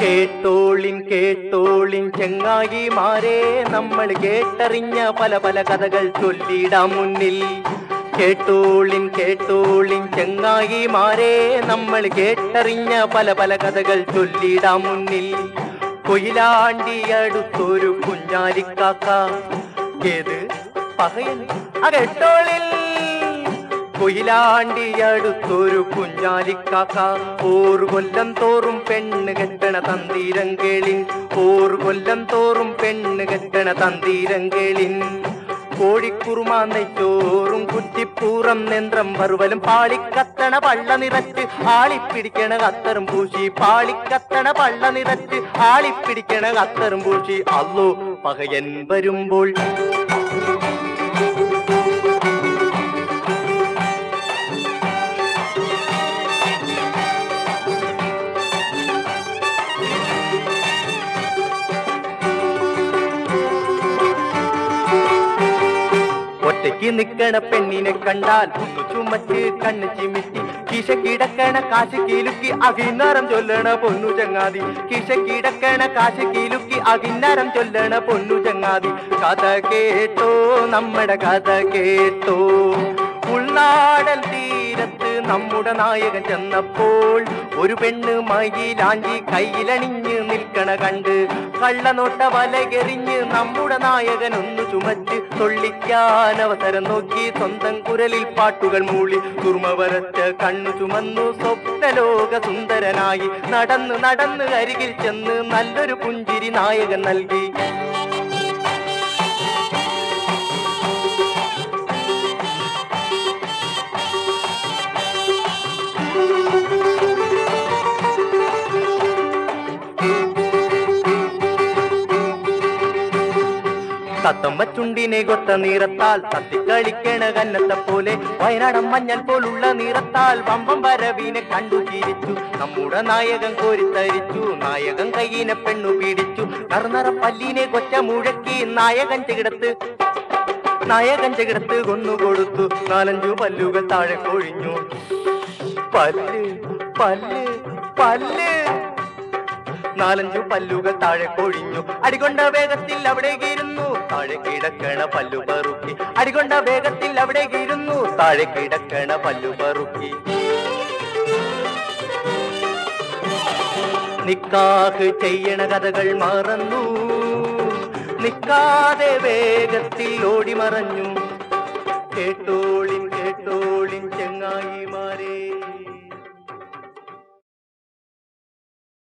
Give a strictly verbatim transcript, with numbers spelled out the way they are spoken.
കേട്ടോളിൻ കേട്ടോളിൻ ചെങ്ങായിമാരെ, നമ്മൾ കേട്ടറിഞ്ഞ പല പല കഥകൾ ചൊല്ലിടാം മുന്നിൽ. കേട്ടോളിൻ കേട്ടോളിൻ ചെങ്ങായിമാരെ, നമ്മൾ കേട്ടറിഞ്ഞ പല പല കഥകൾ ചൊല്ലിടാം മുന്നിൽ. കൊയിലാണ്ടി അടുത്തൊരു കുഞ്ഞാലിക്കാക്ക, ഏത് പകയൻ ആ കേട്ടോളിൽ. കൊയിലാണ്ടി അടുത്തൊരു കുഞ്ഞാലിക്കാക്ക, ഓറ് കൊല്ലം തോറും പെണ്ണ് കെട്ടണ തന്തീരങ്കേളിൻ. ഓറ് കൊല്ലം തോറും പെണ്ണ് കെട്ടണ തന്തീരങ്കേളിൻ. കോഴിക്കുറുമാന്നോറും കുറ്റിപ്പൂറം നെന്ത്രം വറുവലും പാളിക്കത്തണ പള്ള നിറച്ച് ആളിപ്പിടിക്കണ കത്തറും പൂശി. പാളിക്കത്തണ പള്ള നിറച്ച് ആളിപ്പിടിക്കണ കത്തറും പൂശി. അല്ലോ പകയൻ വരുമ്പോൾ ഒറ്റയ്ക്ക് നിക്കണ പെണ്ണിനെ കണ്ടാൽ ഒന്ന് ചുമച്ച് കണ്ണ് ചിമിട്ടി. കിശ കിടക്കണ കാശ് കീലുക്കി അകിന്നാരം ചൊല്ലണ പൊന്നു ചങ്ങാതി. കിശ കിടക്കണ കാശ് കീലുക്കി അകിന്നാരം ചൊല്ലണ പൊന്നു ചങ്ങാതി. കഥ കേട്ടോ നമ്മുടെ കഥ കേട്ടോ. ഉൾനാടൻ തീരത്ത് നമ്മുടെ നായകൻ ചെന്നപ്പോൾ ഒരു പെണ്ണ് മയിലാഞ്ചി കയ്യിലണിഞ്ഞ് നിൽക്കണ കണ്ട് കള്ളനോട്ട വലകെറിഞ്ഞ് നമ്മുടെ നായകൻ ഒന്ന് ചുമച്ച് തൊള്ളിക്കാൻ അവസരം നോക്കി. സ്വന്തം കുരലിൽ പാട്ടുകൾ മൂളി കുർമ വരച്ച കണ്ണു ചുമന്നു സ്വപ്നലോക സുന്ദരനായി. നടന്ന് നടന്ന് അരികിൽ ചെന്ന് നല്ലൊരു പുഞ്ചിരി നായകൻ നൽകി. തത്തമ്മ ചുണ്ടിനെ കൊത്ത നിറത്താൽ തത്തിക്കളിക്കണ കന്നത്തെ പോലെ വയനാടൻ മഞ്ഞൾ പോലുള്ള നിറത്താൽ വമ്പം വരവിനെ കണ്ടു ചിരിച്ചു നമ്മുടെ നായകൻ കോരിത്തരിച്ചു. നായകൻ കയ്യിനെ പെണ്ണു പീഡിച്ചു. നറുനറ പല്ലിനെ കൊച്ച മുഴക്കി നായകൻ ചെകിടത്ത് നായകൻ ചെകിടത്ത് കൊന്നുകൊടുത്തു. നാലഞ്ചു പല്ലുകൾ താഴെ കൊഴിഞ്ഞു. പല്ല് പല്ല് പല്ല് നാലഞ്ചു പല്ലുകൾ താഴെ കൊഴിഞ്ഞു. അടികൊണ്ട വേഗത്തിൽ അവിടെ ഇരുന്നു താഴെ കിടക്കണ പല്ലു പറുക്കി. അടികൊണ്ട വേഗത്തിൽ അവിടെ ഇരുന്നു താഴെ കിടക്കണ പല്ലു പറുക്കി. നിക്കാഹ് ചെയ്യണ കഥകൾ മറന്നു, നിക്കാതെ വേഗത്തിൽ ഓടി മറഞ്ഞു. കേട്ടോളിൻ കേട്ടോളിൻ ചെങ്ങായിമാരെ.